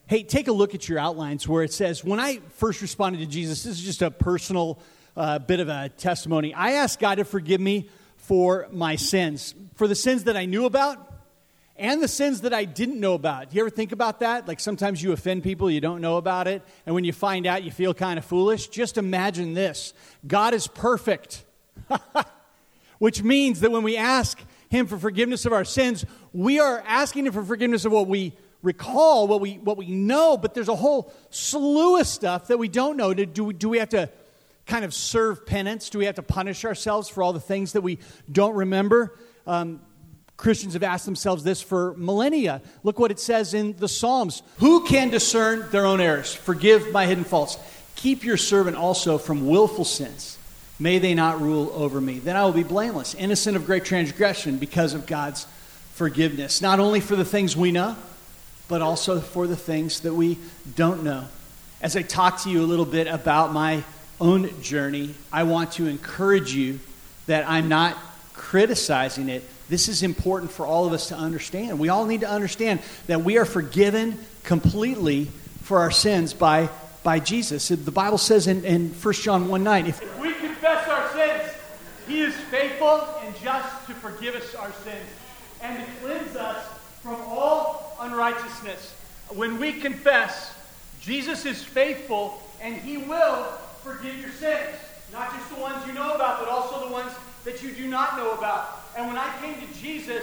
Hey, take a look at your outlines where it says, when I first responded to Jesus, this is just a personal bit of a testimony. I asked God to forgive me for my sins, for the sins that I knew about and the sins that I didn't know about. You ever think about that? Like sometimes you offend people, you don't know about it, and when you find out, you feel kind of foolish. Just imagine this. God is perfect, which means that when we ask Him for forgiveness of our sins, we are asking Him for forgiveness of what we recall, what we know, but there's a whole slew of stuff that we don't know. Do we have to kind of serve penance? Do we have to punish ourselves for all the things that we don't remember? Christians have asked themselves this for millennia. Look what it says in the Psalms. Who can discern their own errors? Forgive my hidden faults. Keep your servant also from willful sins. May they not rule over me. Then I will be blameless, innocent of great transgression because of God's forgiveness. Not only for the things we know, but also for the things that we don't know. As I talk to you a little bit about my own journey, I want to encourage you that I'm not criticizing it. This is important for all of us to understand. We all need to understand that we are forgiven completely for our sins by Jesus. The Bible says in 1 John 1:9, if we confess our sins, He is faithful and just to forgive us our sins and to cleanse us from all unrighteousness. When we confess, Jesus is faithful and He will forgive your sins. Not just the ones you know about, but also the ones that you do not know about. And when I came to Jesus,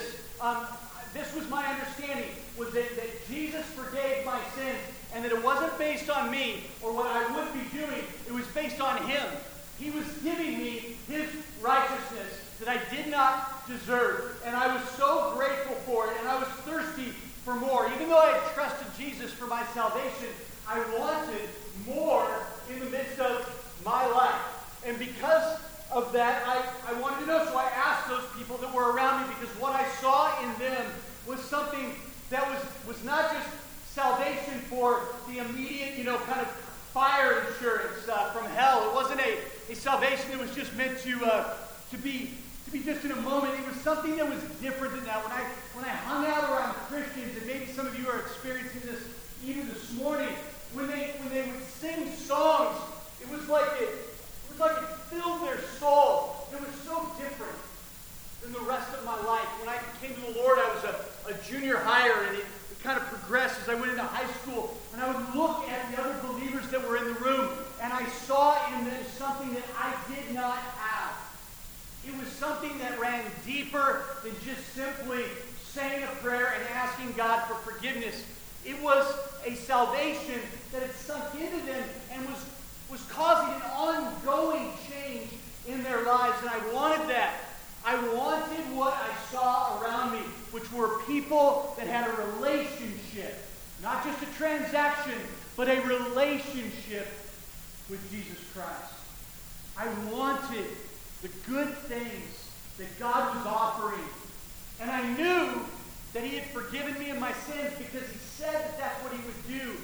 this was my understanding, was that Jesus forgave my sins and that it wasn't based on me or what I would be doing. It was based on Him. He was giving me His righteousness that I did not deserve. And I was so grateful for it, and I was thirsty for more. Even though I had trusted Jesus for my salvation, I wanted more in the midst of my life. And because of that, I wanted to know, so I asked those people that were around me, because what I saw in them was something that was not just salvation for the immediate, kind of fire insurance from hell. It wasn't a salvation that was just meant to be just in a moment. It was something that was different than that. When I hung out around Christians, and maybe some of you are experiencing this even this morning, when they would sing songs, it was like it filled their soul. It was so different than the rest of my life. When I came to the Lord, I was a junior higher, and it kind of progressed as I went into high school. And I would look at the other believers that were in the room, and I saw in them something that I did not have. It was something that ran deeper than just simply saying a prayer and asking God for forgiveness. It was a salvation that had sunk into them and was causing an ongoing change in their lives. And I wanted that. I wanted what I saw around me, which were people that had a relationship. Not just a transaction, but a relationship with Jesus Christ. I wanted the good things that God was offering. And I knew that He had forgiven me of my sins because He said that that's what He would do.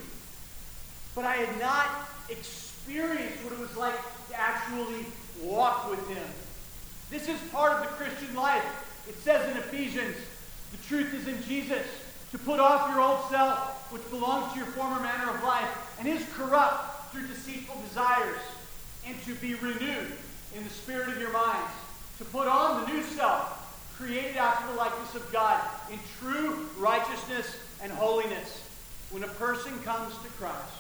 But I had not experienced what it was like to actually walk with Him. This is part of the Christian life. It says in Ephesians, the truth is in Jesus, to put off your old self, which belongs to your former manner of life, and is corrupt through deceitful desires, and to be renewed in the spirit of your minds, to put on the new self, created after the likeness of God, in true righteousness and holiness. When a person comes to Christ,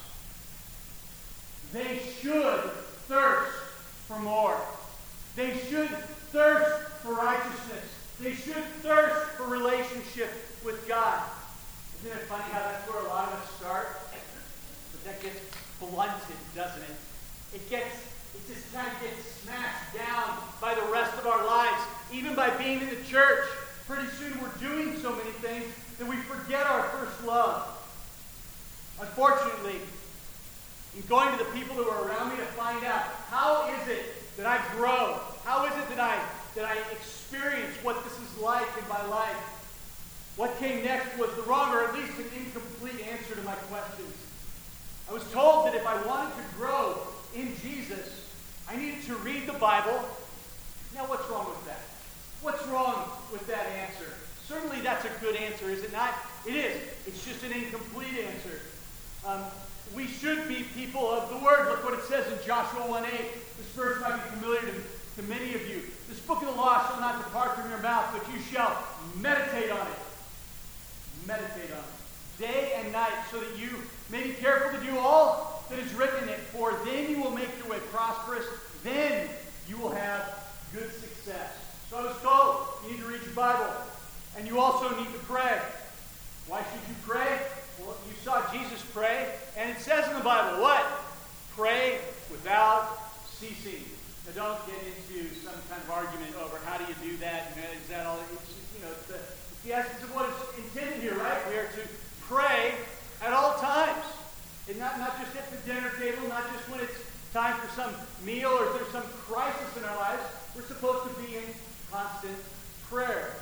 they should thirst for more. They should thirst for righteousness. They should thirst for relationship with God. Isn't it funny how that's where a lot of us start? But that gets blunted, doesn't it? It just kind of gets smashed down by the rest of our lives. Even by being in the church, pretty soon we're doing so many things that we forget our first love. Unfortunately, in going to the people who are around me to find out, how is it that I grow? How is it that I experience what this is like in my life? What came next was the wrong, or at least an incomplete answer to my questions. I was told that if I wanted to grow in Jesus, I needed to read the Bible. Now, what's wrong with that? What's wrong with that answer? Certainly that's a good answer, is it not? It is. It's just an incomplete answer. We should be people of the Word. Look what it says in Joshua 1:8. This verse might be familiar to many of you. This book of the law shall not depart from your mouth, but you shall meditate on it. Meditate on it. Day and night, so that you may be careful to do all that is written in it. For then you will make your way prosperous. Then you will have good success. So I was told, you need to read your Bible. And you also need to pray. Why should you pray? Well, you saw Jesus pray, and it says in the Bible, what? Pray without ceasing. Now don't get into some kind of argument over how do you do that, is that all? It's the essence of what is intended here, right? We are to pray at all times. And not just at the dinner table, not just when it's time for some meal or if there's some crisis in our lives. We're supposed to be in constant prayer.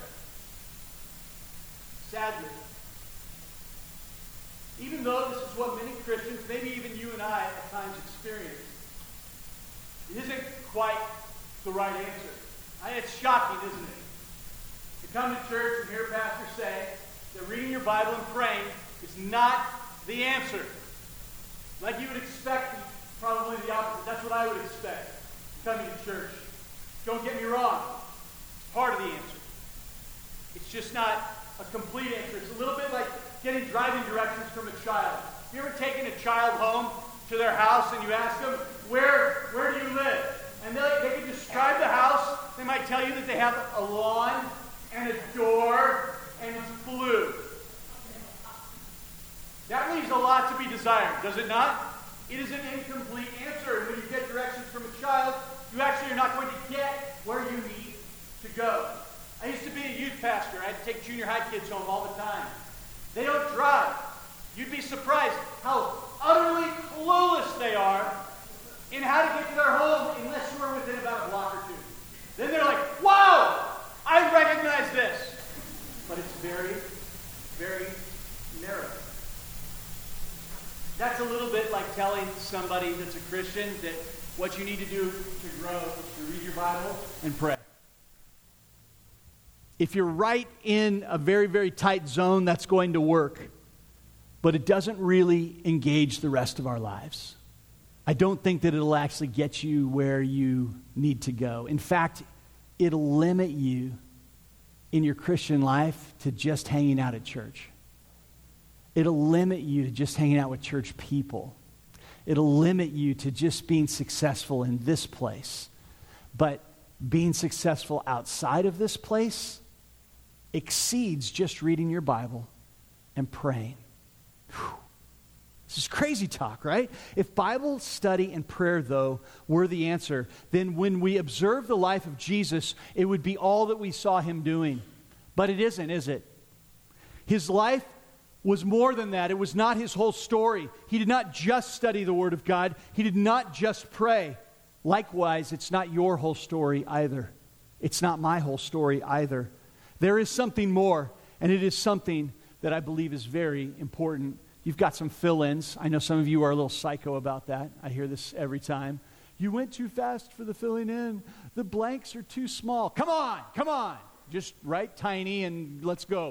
Sadly, even though this is what many Christians, maybe even you and I, at times experience, it isn't quite the right answer. It's shocking, isn't it? To come to church and hear a pastor say that reading your Bible and praying is not the answer. Like you would expect, probably the opposite. That's what I would expect coming to church. Don't get me wrong. It's part of the answer. It's just not a complete answer. It's a little bit like getting driving directions from a child. Have you ever taken a child home to their house and you ask them, where do you live? And they can describe the house. They might tell you that they have a lawn and a door and it's blue. That leaves a lot to be desired, does it not? It is an incomplete answer. And when you get directions from a child, you actually are not going to get where you need to go. I used to be a youth pastor. I had to take junior high kids home all the time. They don't drive. You'd be surprised how utterly clueless they are in how to get to their home unless you are within about a block or two. Then they're like, wow, I recognize this. But it's very, very narrow. That's a little bit like telling somebody that's a Christian that what you need to do to grow is to read your Bible and pray. If you're right in a very, very tight zone, that's going to work. But it doesn't really engage the rest of our lives. I don't think that it'll actually get you where you need to go. In fact, it'll limit you in your Christian life to just hanging out at church. It'll limit you to just hanging out with church people. It'll limit you to just being successful in this place. But being successful outside of this place exceeds just reading your Bible and praying. Whew. This is crazy talk, right? If Bible study and prayer, though, were the answer, then when we observe the life of Jesus, it would be all that we saw him doing. But it isn't, is it? His life was more than that. It was not his whole story. He did not just study the Word of God. He did not just pray. Likewise, it's not your whole story either. It's not my whole story either. There is something more, and it is something that I believe is very important. You've got some fill-ins. I know some of you are a little psycho about that. I hear this every time. You went too fast for the filling in. The blanks are too small. Come on. Just write tiny and let's go.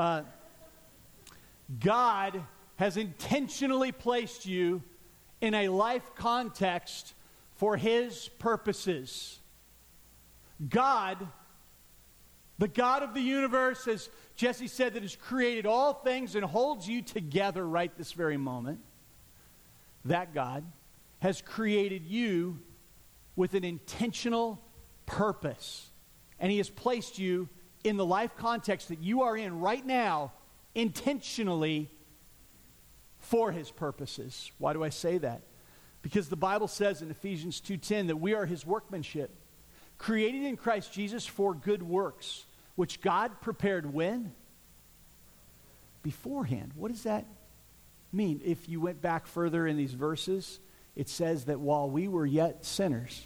God has intentionally placed you in a life context for his purposes. God, the God of the universe, as Jesse said, that has created all things and holds you together right this very moment, that God has created you with an intentional purpose. And he has placed you in the life context that you are in right now intentionally for his purposes. Why do I say that? Because the Bible says in Ephesians 2:10 that we are his workmanship, created in Christ Jesus for good works, which God prepared when? Beforehand. What does that mean? If you went back further in these verses, it says that while we were yet sinners,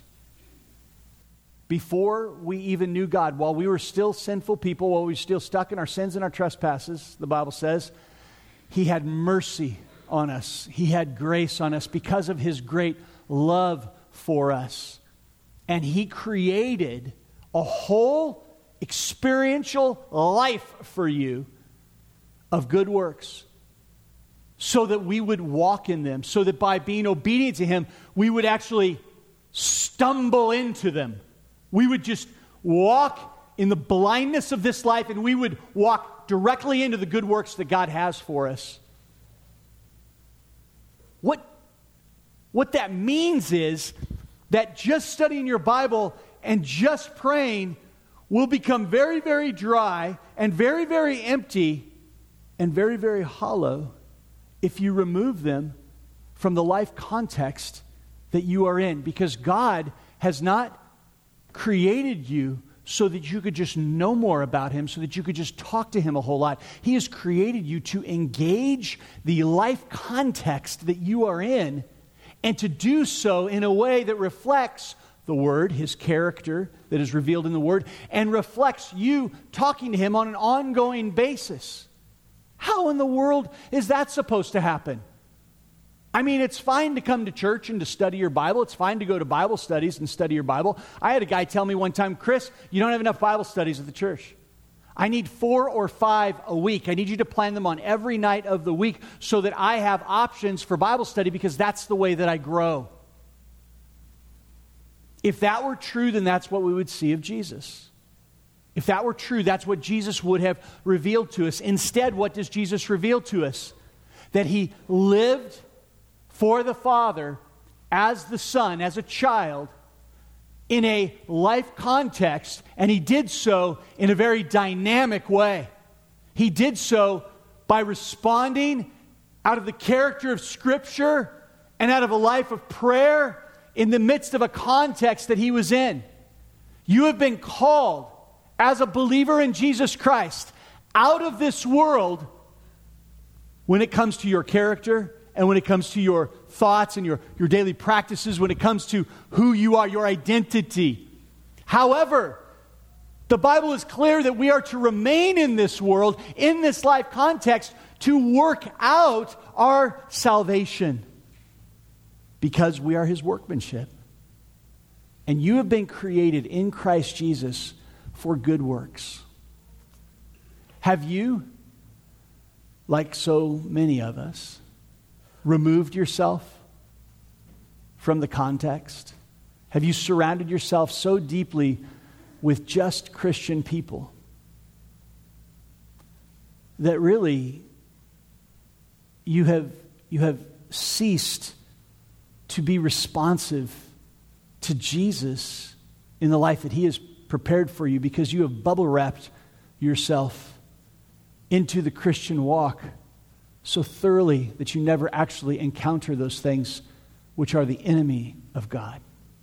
before we even knew God, while we were still sinful people, while we were still stuck in our sins and our trespasses, the Bible says, he had mercy on us. He had grace on us because of his great love for us. And he created a whole experiential life for you of good works. so that we would walk in them, so that by being obedient to him, we would actually stumble into them. We would just walk in the blindness of this life, and we would walk directly into the good works that God has for us. What that means is that just studying your Bible and just praying will become very, very dry and very, very empty and very, very hollow if you remove them from the life context that you are in. Because God has not created you so that you could just know more about him, so that you could just talk to him a whole lot. He has created you to engage the life context that you are in, and to do so in a way that reflects the Word, his character that is revealed in the Word, and reflects you talking to him on an ongoing basis. How in the world is that supposed to happen? I mean, it's fine to come to church and to study your Bible. It's fine to go to Bible studies and study your Bible. I had a guy tell me one time, Chris, you don't have enough Bible studies at the church. I need 4 or 5 a week. I need you to plan them on every night of the week so that I have options for Bible study, because that's the way that I grow. If that were true, then that's what we would see of Jesus. If that were true, that's what Jesus would have revealed to us. Instead, what does Jesus reveal to us? That he lived for the Father as the Son, as a child, in a life context, and he did so in a very dynamic way. He did so by responding out of the character of Scripture and out of a life of prayer in the midst of a context that he was in. You have been called as a believer in Jesus Christ out of this world when it comes to your character and when it comes to your thoughts and your daily practices, when it comes to who you are, your identity. However, the Bible is clear that we are to remain in this world, in this life context, to work out our salvation, because we are his workmanship. And you have been created in Christ Jesus for good works. Have you, like so many of us, removed yourself from the context? Have you surrounded yourself so deeply with just Christian people that really you have ceased to be responsive to Jesus in the life that he has prepared for you, because you have bubble wrapped yourself into the Christian walk so thoroughly that you never actually encounter those things which are the enemy of God?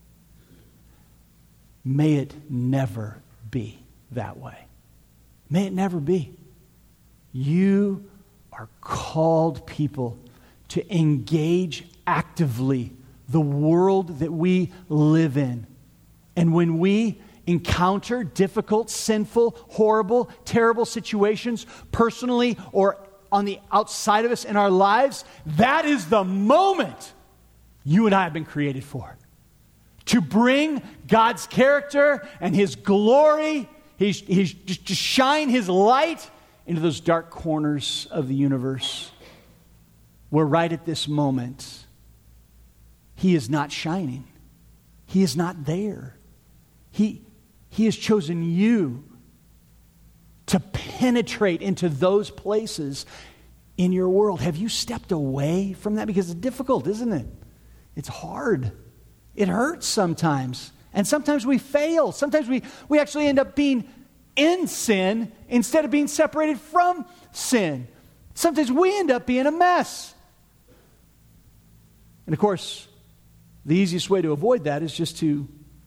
May it never be that way. May it never be. You are called people to engage actively the world that we live in. And when we encounter difficult, sinful, horrible, terrible situations, personally or on the outside of us in our lives, that is the moment you and I have been created for. To bring God's character and his glory, he's to shine his light into those dark corners of the universe where right at this moment he is not shining. He is not there. He has chosen you to penetrate into those places in your world. Have you stepped away from that? Because it's difficult, isn't it? It's hard. It hurts sometimes. And sometimes we fail. Sometimes we actually end up being in sin instead of being separated from sin. Sometimes we end up being a mess. And of course, the easiest way to avoid that is just to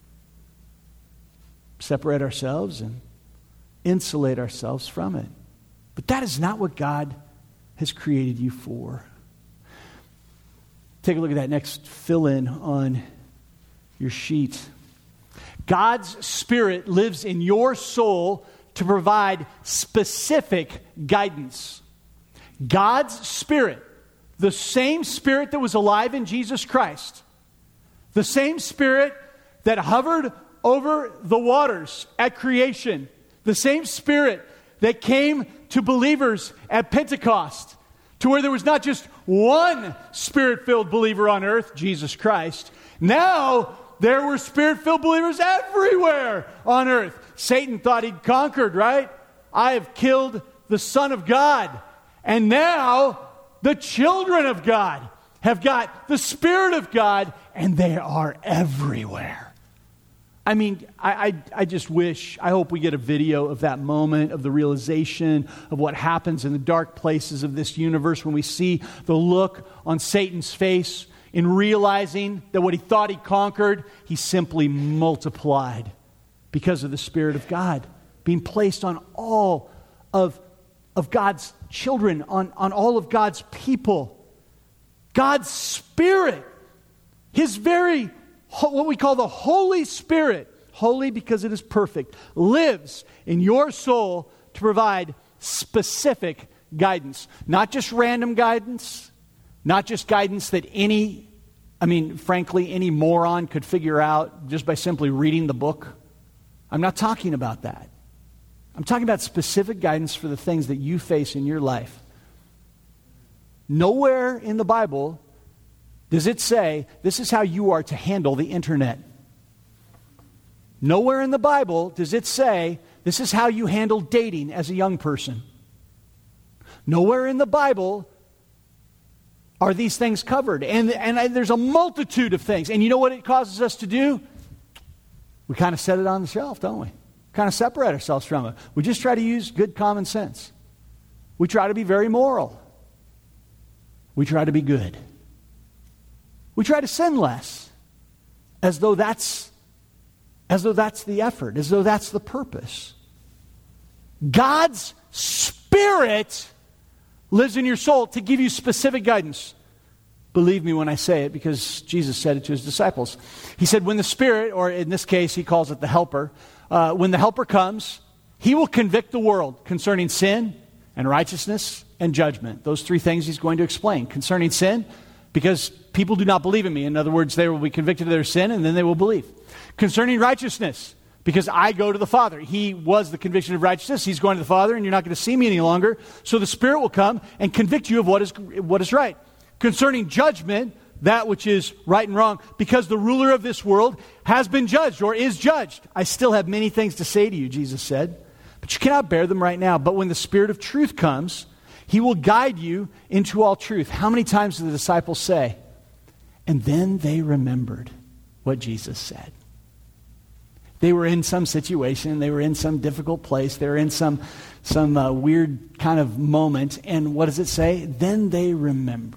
separate ourselves and insulate ourselves from it. But that is not what God has created you for. Take a look at that next fill-in on your sheet. God's Spirit lives in your soul to provide specific guidance. God's Spirit, the same Spirit that was alive in Jesus Christ, the same Spirit that hovered over the waters at creation, the same Spirit that came to believers at Pentecost, to where there was not just one Spirit-filled believer on earth, Jesus Christ. Now, there were Spirit-filled believers everywhere on earth. Satan thought he'd conquered, right? I have killed the Son of God. And now, the children of God have got the Spirit of God, and they are everywhere. I mean, I just wish, I hope we get a video of that moment, of the realization of what happens in the dark places of this universe when we see the look on Satan's face in realizing that what he thought he conquered, he simply multiplied because of the Spirit of God being placed on all of God's children, on all of God's people. God's Spirit, His very, what we call the Holy Spirit, holy because it is perfect, lives in your soul to provide specific guidance. Not just random guidance, not just guidance that frankly, any moron could figure out just by simply reading the book. I'm not talking about that. I'm talking about specific guidance for the things that you face in your life. Nowhere in the Bible does it say, this is how you are to handle the internet. Nowhere in the Bible does it say, this is how you handle dating as a young person. Nowhere in the Bible are these things covered. And there's a multitude of things. And you know what it causes us to do? We kind of set it on the shelf, don't we? Kind of separate ourselves from it. We just try to use good common sense. We try to be very moral. We try to be good. We try to sin less, as though that's the effort, as though that's the purpose. God's Spirit lives in your soul to give you specific guidance. Believe me when I say it, because Jesus said it to His disciples. He said, when the Spirit, or in this case He calls it the Helper, when the Helper comes, He will convict the world concerning sin and righteousness and judgment. Those three things He's going to explain. Concerning sin, because people do not believe in me. In other words, they will be convicted of their sin and then they will believe. Concerning righteousness, because I go to the Father. He was the conviction of righteousness. He's going to the Father and you're not going to see me any longer. So the Spirit will come and convict you of what is right. Concerning judgment, that which is right and wrong, because the ruler of this world has been judged or is judged. I still have many things to say to you, Jesus said, but you cannot bear them right now. But when the Spirit of truth comes, He will guide you into all truth. How many times do the disciples say, and then they remembered what Jesus said? They were in some situation, they were in some difficult place, they were in some weird kind of moment, and what does it say? Then they remembered.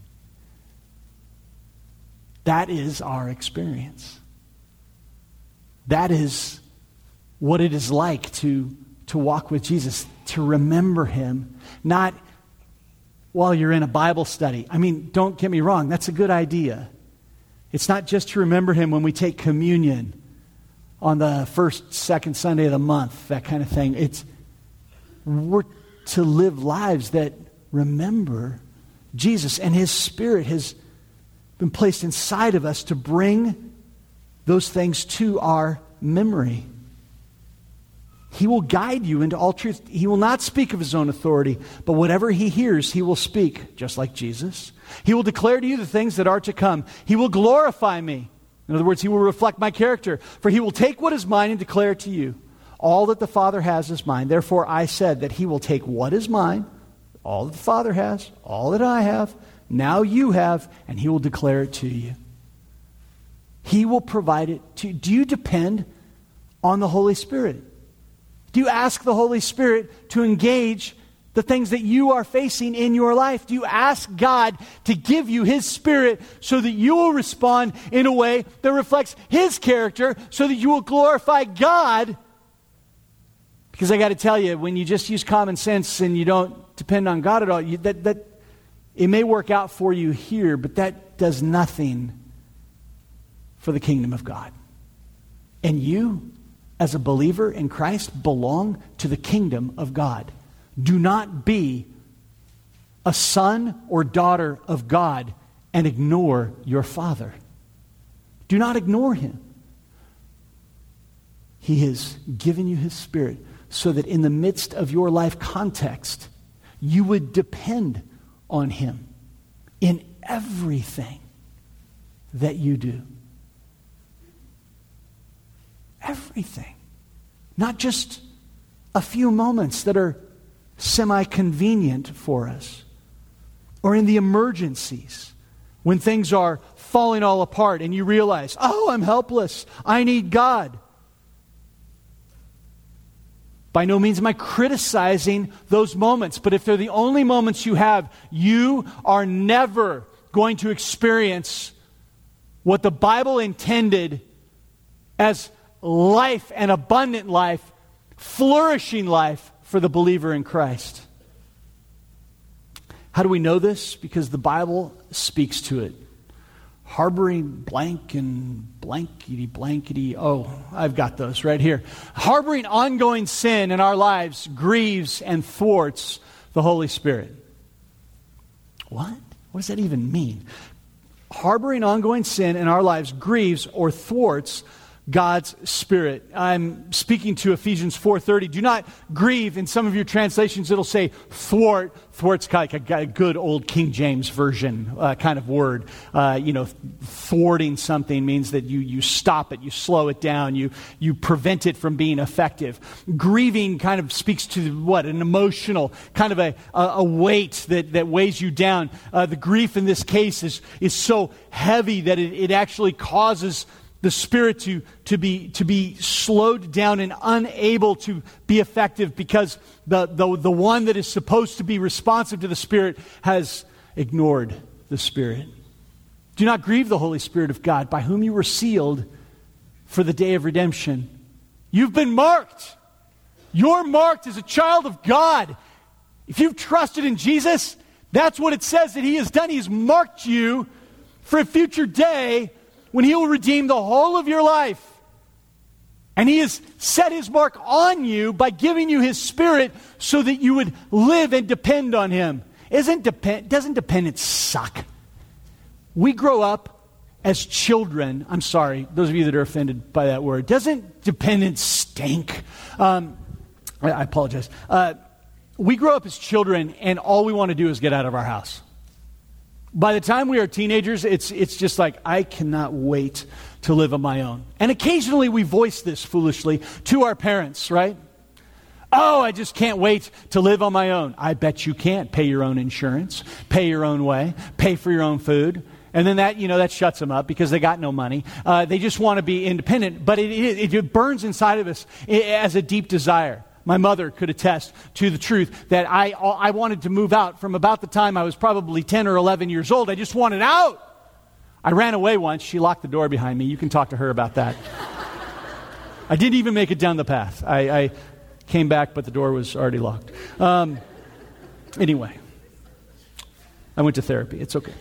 That is our experience. That is what it is like to walk with Jesus, to remember Him, not while you're in a Bible study. I mean, don't get me wrong, that's a good idea. It's not just to remember Him when we take communion on the first, second Sunday of the month, that kind of thing. We're to live lives that remember Jesus, and His Spirit has been placed inside of us to bring those things to our memory. He will guide you into all truth. He will not speak of His own authority, but whatever He hears, He will speak, just like Jesus. He will declare to you the things that are to come. He will glorify me. In other words, He will reflect my character. For He will take what is mine and declare it to you. All that the Father has is mine. Therefore I said that He will take what is mine, all that the Father has, all that I have, now you have, and He will declare it to you. He will provide it to you. Do you depend on the Holy Spirit? Do you ask the Holy Spirit to engage the things that you are facing in your life? Do you ask God to give you His Spirit so that you will respond in a way that reflects His character, so that you will glorify God? Because I got to tell you, when you just use common sense and you don't depend on God at all, that it may work out for you here, but that does nothing for the kingdom of God. And you, as a believer in Christ, belong to the kingdom of God. Do not be a son or daughter of God and ignore your Father. Do not ignore Him. He has given you His Spirit so that in the midst of your life context, you would depend on Him. in everything that you do. Everything. Not just a few moments that are semi-convenient for us, or in the emergencies when things are falling all apart and you realize, oh, I'm helpless. I need God. By no means am I criticizing those moments, but if they're the only moments you have, you are never going to experience what the Bible intended as life and abundant life, flourishing life for the believer in Christ. How do we know this? Because the Bible speaks to it. Harboring blank and blankety blankety. Oh, I've got those right here. Harboring ongoing sin in our lives grieves and thwarts the Holy Spirit. What? What does that even mean? Harboring ongoing sin in our lives grieves or thwarts God's Spirit. I'm speaking to Ephesians 4:30. Do not grieve. In some of your translations, it'll say thwart. Thwart's like a good old King James version kind of word. Thwarting something means that you stop it, you slow it down, you prevent it from being effective. Grieving kind of speaks to what? An emotional, kind of a weight that weighs you down. The grief in this case is so heavy that it actually causes the Spirit to be slowed down and unable to be effective because the one that is supposed to be responsive to the Spirit has ignored the Spirit. Do not grieve the Holy Spirit of God, by whom you were sealed for the day of redemption. You've been marked. You're marked as a child of God. If you've trusted in Jesus, that's what it says that He has done. He's marked you for a future day when He will redeem the whole of your life. And He has set His mark on you by giving you His Spirit so that you would live and depend on Him. Doesn't dependence suck? We grow up as children. I'm sorry, those of you that are offended by that word. Doesn't dependence stink? I apologize. We grow up as children and all we want to do is get out of our house. By the time we are teenagers, it's just like, I cannot wait to live on my own. And occasionally we voice this foolishly to our parents, right? Oh, I just can't wait to live on my own. I bet you can't. Pay your own insurance, pay your own way, pay for your own food. And then that shuts them up because they got no money. They just want to be independent. But it burns inside of us as a deep desire. My mother could attest to the truth that I wanted to move out from about the time I was probably 10 or 11 years old. I just wanted out. I ran away once. She locked the door behind me. You can talk to her about that. I didn't even make it down the path. I came back, but the door was already locked. Anyway, I went to therapy. It's okay.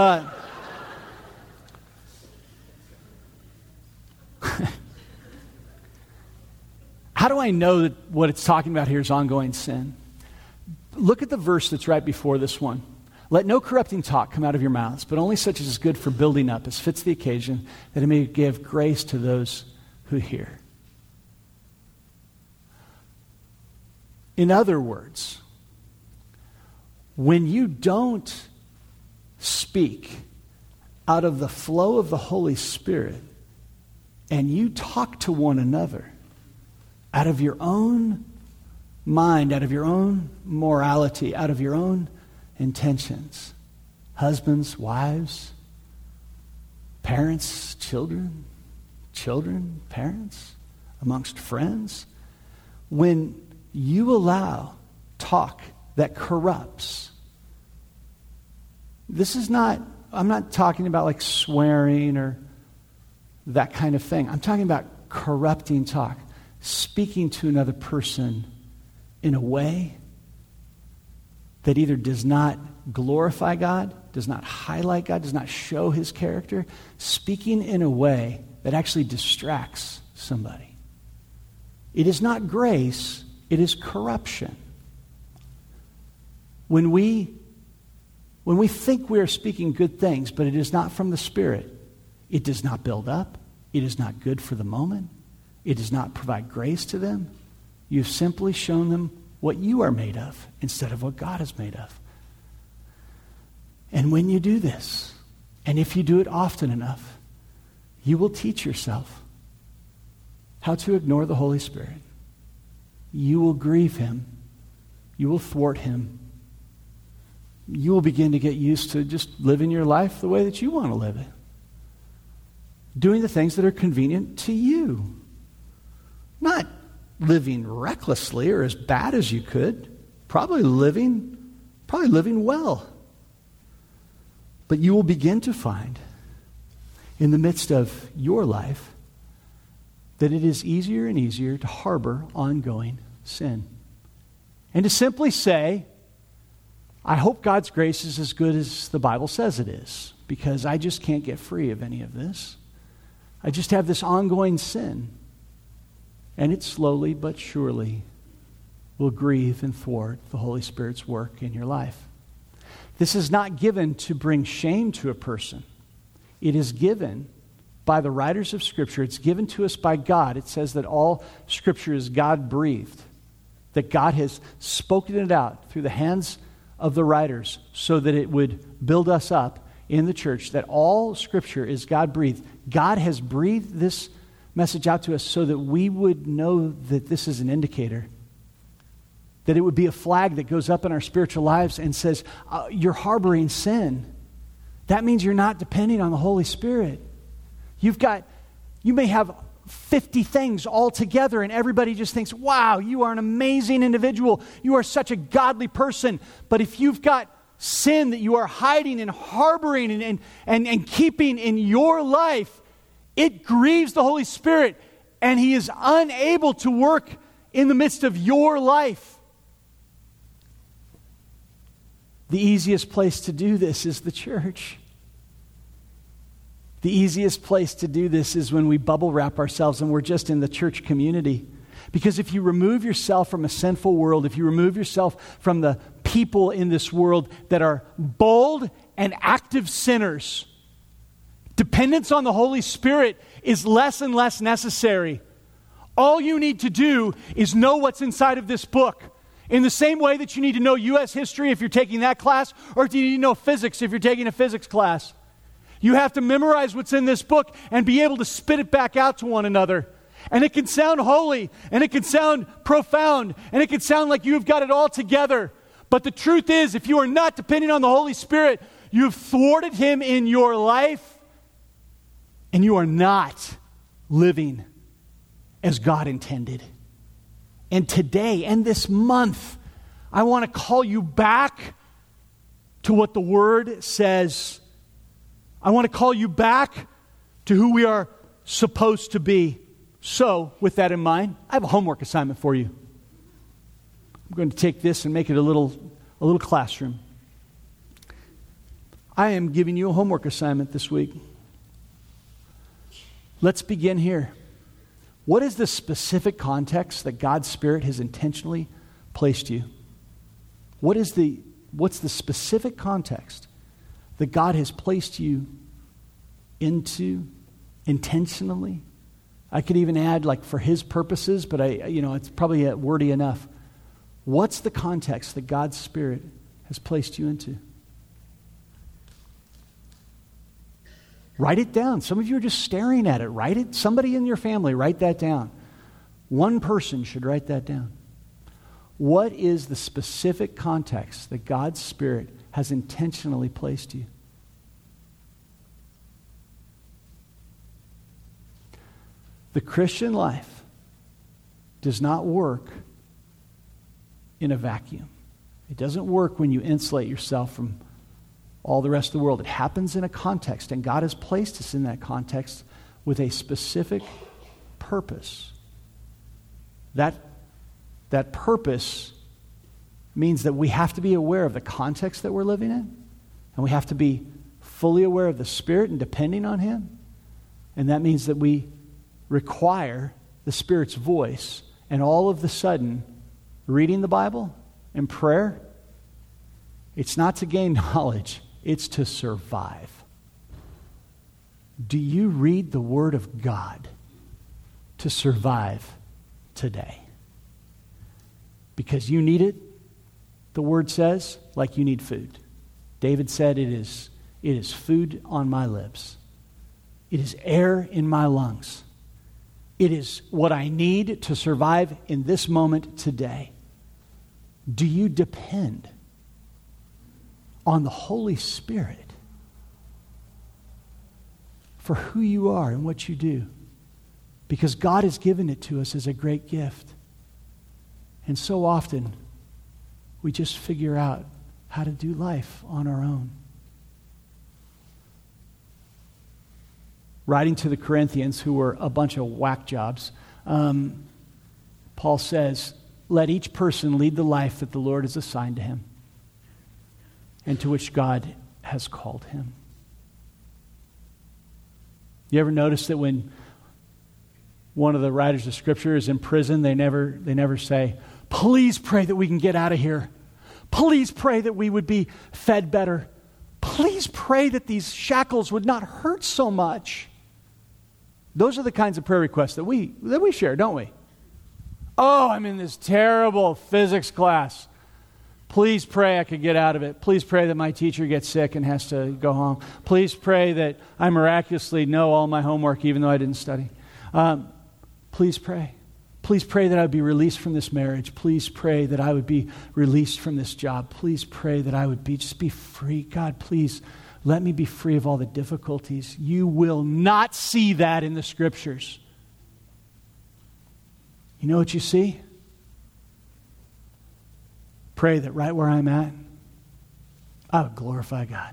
How do I know that what it's talking about here is ongoing sin? Look at the verse that's right before this one. Let no corrupting talk come out of your mouths, but only such as is good for building up, as fits the occasion, that it may give grace to those who hear. In other words, when you don't speak out of the flow of the Holy Spirit and you talk to one another out of your own mind, out of your own morality, out of your own intentions, husbands, wives, parents, children, parents, amongst friends, when you allow talk that corrupts, I'm not talking about like swearing or that kind of thing. I'm talking about corrupting talk. Speaking to another person in a way that either does not glorify God, does not highlight God, does not show His character, speaking in a way that actually distracts somebody. It is not grace, it is corruption. When we think we are speaking good things, but it is not from the Spirit, it does not build up, it is not good for the moment, it does not provide grace to them. You've simply shown them what you are made of instead of what God is made of. And when you do this, and if you do it often enough, you will teach yourself how to ignore the Holy Spirit. You will grieve him. You will thwart him. You will begin to get used to just living your life the way that you want to live it. Doing the things that are convenient to you. Not living recklessly or as bad as you could. Probably living well. But you will begin to find in the midst of your life that it is easier and easier to harbor ongoing sin. And to simply say, I hope God's grace is as good as the Bible says it is, because I just can't get free of any of this. I just have this ongoing sin. And it slowly but surely will grieve and thwart the Holy Spirit's work in your life. This is not given to bring shame to a person. It is given by the writers of Scripture. It's given to us by God. It says that all Scripture is God-breathed, that God has spoken it out through the hands of the writers so that it would build us up in the church, that all Scripture is God-breathed. God has breathed this message out to us so that we would know that this is an indicator, that it would be a flag that goes up in our spiritual lives and says, you're harboring sin. That means you're not depending on the Holy Spirit. You may have 50 things all together and everybody just thinks, wow, you are an amazing individual. You are such a godly person. But if you've got sin that you are hiding and harboring and keeping in your life, it grieves the Holy Spirit and he is unable to work in the midst of your life. The easiest place to do this is the church. The easiest place to do this is when we bubble wrap ourselves and we're just in the church community. Because if you remove yourself from a sinful world, if you remove yourself from the people in this world that are bold and active sinners, dependence on the Holy Spirit is less and less necessary. All you need to do is know what's inside of this book. In the same way that you need to know U.S. history if you're taking that class, or do you need to know physics if you're taking a physics class? You have to memorize what's in this book and be able to spit it back out to one another. And it can sound holy, and it can sound profound, and it can sound like you've got it all together. But the truth is, if you are not depending on the Holy Spirit, you've thwarted him in your life, and you are not living as God intended. And today and this month, I want to call you back to what the Word says. I want to call you back to who we are supposed to be. So, with that in mind, I have a homework assignment for you. I'm going to take this and make it a little classroom. I am giving you a homework assignment this week. Let's begin here. What is the specific context that God's Spirit has intentionally placed you? What's the specific context that God has placed you into intentionally? I could even add like for his purposes, but it's probably wordy enough. What's the context that God's Spirit has placed you into? Write it down. Some of you are just staring at it. Write it. Somebody in your family, write that down. One person should write that down. What is the specific context that God's Spirit has intentionally placed you? The Christian life does not work in a vacuum. It doesn't work when you insulate yourself from all the rest of the world. It happens in a context, and God has placed us in that context with a specific purpose. That purpose means that we have to be aware of the context that we're living in, and we have to be fully aware of the Spirit and depending on Him. And that means that we require the Spirit's voice, and all of the sudden, reading the Bible and prayer, it's not to gain knowledge. It's to survive. Do you read the Word of God to survive today? Because you need it, the Word says, like you need food. David said, it is food on my lips. It is air in my lungs. It is what I need to survive in this moment today. Do you depend on the Holy Spirit for who you are and what you do? Because God has given it to us as a great gift. And so often, we just figure out how to do life on our own. Writing to the Corinthians, who were a bunch of whack jobs, Paul says, let each person lead the life that the Lord has assigned to him and to which God has called him. You ever notice that when one of the writers of Scripture is in prison, they never say, please pray that we can get out of here. Please pray that we would be fed better. Please pray that these shackles would not hurt so much. Those are the kinds of prayer requests that we share, don't we? Oh, I'm in this terrible physics class. Please pray I could get out of it. Please pray that my teacher gets sick and has to go home. Please pray that I miraculously know all my homework even though I didn't study. Please pray. Please pray that I would be released from this marriage. Please pray that I would be released from this job. Please pray that I would just be free. God, please let me be free of all the difficulties. You will not see that in the Scriptures. You know what you see? Pray that right where I'm at, I would glorify God.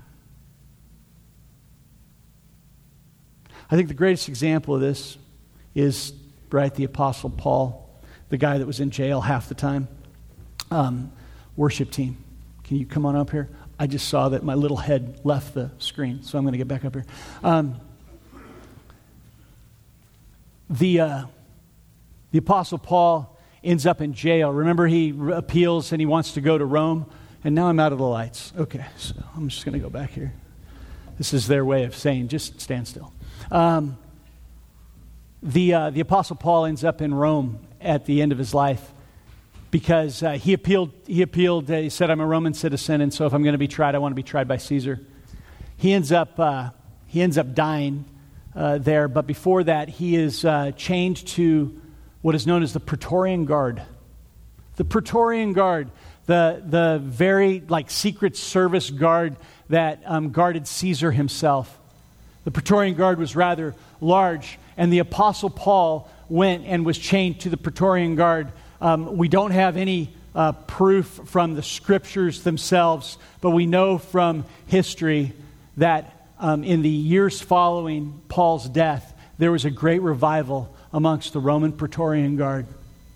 I think the greatest example of this is, the Apostle Paul, the guy that was in jail half the time. Worship team, can you come on up here? I just saw that my little head left the screen, so I'm going to get back up here. The Apostle Paul ends up in jail. Remember, he appeals and he wants to go to Rome. And now I'm out of the lights. Okay, so I'm just going to go back here. This is their way of saying, just stand still. The Apostle Paul ends up in Rome at the end of his life because he appealed. He said, I'm a Roman citizen, and so if I'm going to be tried, I want to be tried by Caesar. He ends up dying there, but before that, he is chained to what is known as the Praetorian Guard. The Praetorian Guard, the very Secret Service guard that guarded Caesar himself. The Praetorian Guard was rather large, and the Apostle Paul went and was chained to the Praetorian Guard. We don't have any proof from the Scriptures themselves, but we know from history that in the years following Paul's death, there was a great revival amongst the Roman Praetorian Guard.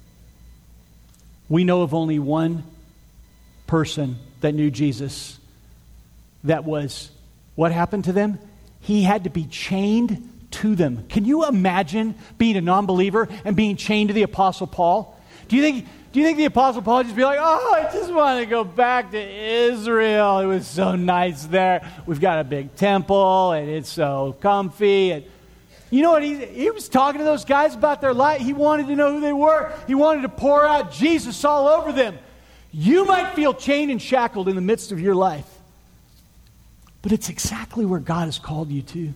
We know of only one person that knew Jesus. That was, what happened to them? He had to be chained to them. Can you imagine being a non-believer and being chained to the Apostle Paul? Do you think the Apostle Paul would just be like, oh, I just want to go back to Israel. It was so nice there. We've got a big temple, and it's so comfy. And you know what? He was talking to those guys about their life. He wanted to know who they were. He wanted to pour out Jesus all over them. You might feel chained and shackled in the midst of your life, but it's exactly where God has called you to.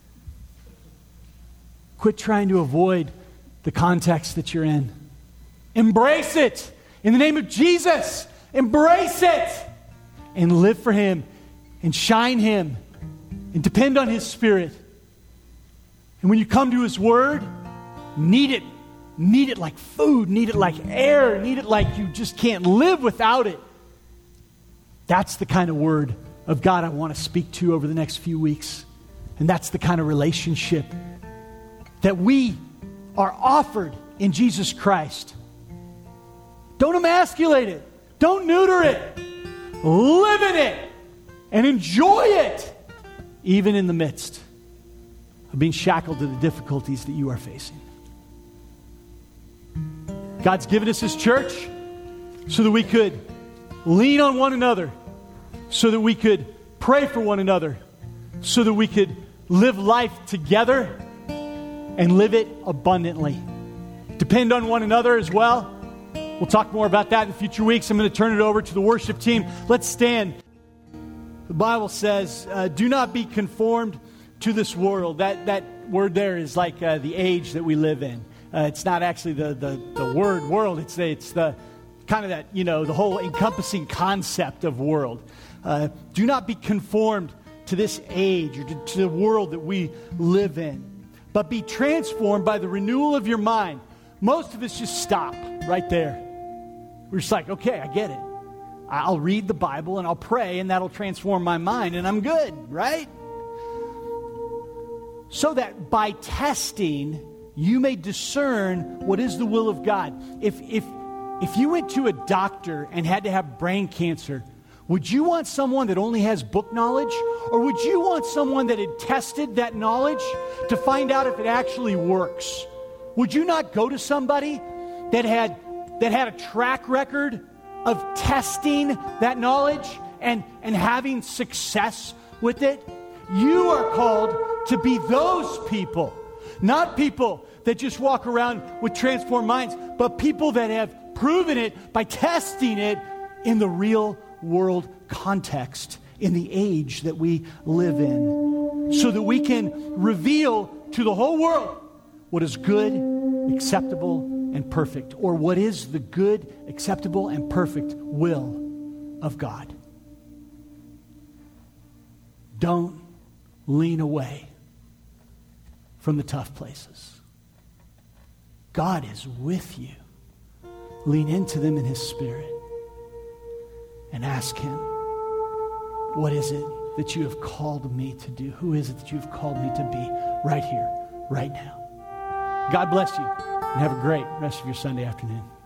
Quit trying to avoid the context that you're in. Embrace it. In the name of Jesus, embrace it. And live for Him. And shine Him. And depend on His Spirit. And when you come to His Word, need it. Need it like food. Need it like air. Need it like you just can't live without it. That's the kind of Word of God I want to speak to over the next few weeks. And that's the kind of relationship that we are offered in Jesus Christ. Don't emasculate it. Don't neuter it. Live in it and enjoy it, even in the midst of being shackled to the difficulties that you are facing. God's given us His church so that we could lean on one another, so that we could pray for one another, so that we could live life together and live it abundantly. Depend on one another as well. We'll talk more about that in future weeks. I'm going to turn it over to the worship team. Let's stand. The Bible says, do not be conformed to this world. That word there is like the age that we live in. It's not actually the word world. It's the kind of that, the whole encompassing concept of world. Do not be conformed to this age or to the world that we live in, but be transformed by the renewal of your mind. Most of us just stop right there. We're just like, okay, I get it. I'll read the Bible and I'll pray and that'll transform my mind and I'm good, right? So that by testing, you may discern what is the will of God. If you went to a doctor and had to have brain cancer, would you want someone that only has book knowledge? Or would you want someone that had tested that knowledge to find out if it actually works? Would you not go to somebody that had a track record of testing that knowledge and having success with it? You are called to be those people, not people that just walk around with transformed minds, but people that have proven it by testing it in the real world context, in the age that we live in, so that we can reveal to the whole world what is good, acceptable, and perfect, or what is the good, acceptable, and perfect will of God. Don't lean away from the tough places. God is with you. Lean into them in His Spirit and ask Him, what is it that you have called me to do? Who is it that you have called me to be right here, right now? God bless you, and have a great rest of your Sunday afternoon.